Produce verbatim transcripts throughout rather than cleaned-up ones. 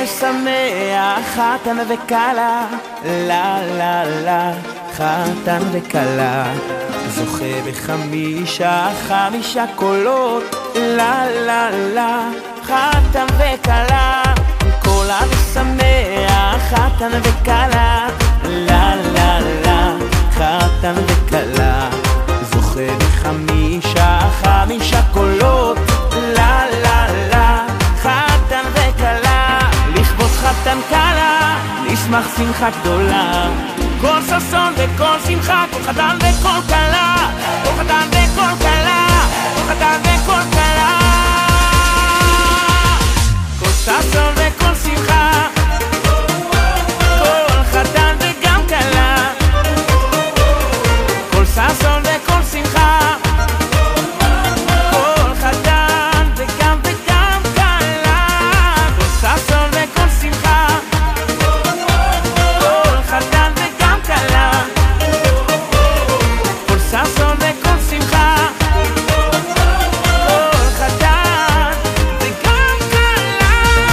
משמח, חתן וכלה, לה לה לה, חתן וכלה, זוכה בחמישה, חמישה קולות, לה לה לה, חתן וכלה, כל המשמח, חתן וכלה, לה לה לה, חתן וכלה, זוכה בחמישה, חמישה קולות, לה לה לה, חתן וכלה, לכבוד חתן כלה, נשמח שמחה גדולה, כל ששון וכל שמחה, כל חתן וכל כלה, כל חתן וכל כלה, כל חתן וכל כלה, כל ששון וכל שמחה, כל חתן וגם כלה, כל ששון וכל שמחה, כל חתן וגם וגם כלה, כל ששון וכל שמחה, כל חתן וגם כלה, כל ששון וכל שמחה, כל חתן וגם כלה.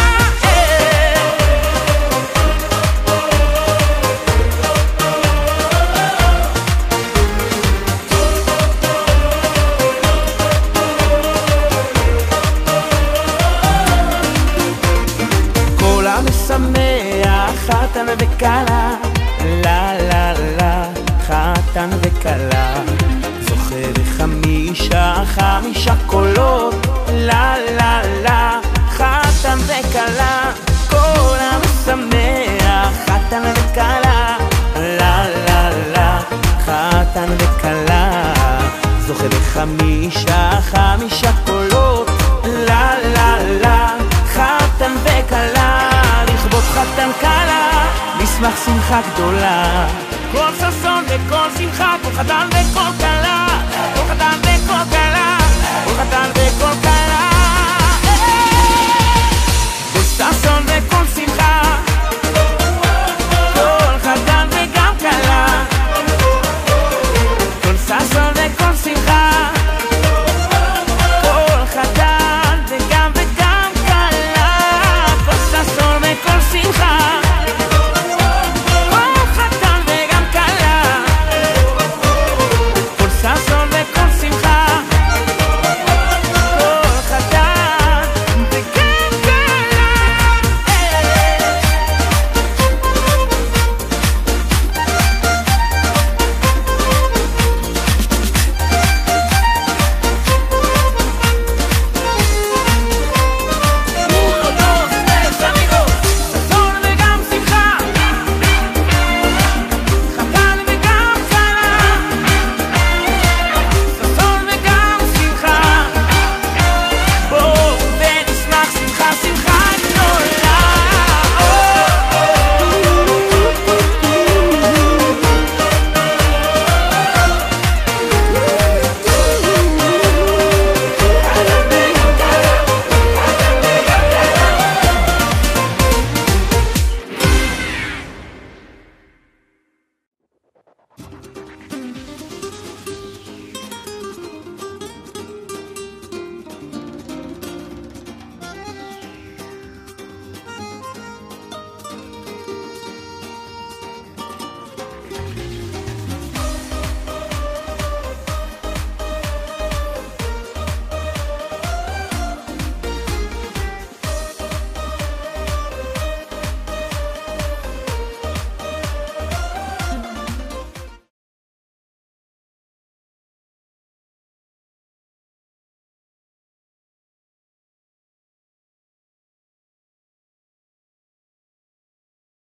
כל המשמח, חתן וכלה, לה לה לה, חתן וכלה, זוכה בחמישה, חמישה קולות, לה לה לה, חתן וכלה, כל המשמח, חתן וכלה, לה לה לה, חתן וכלה, זוכה בחמישה, חמישה קולות, לה לה לה, חתן וכלה, לכבוד חתן כלה, נשמח שמחה גדולה, כל ששון וכל שמחה, כל חתן וכל כלה.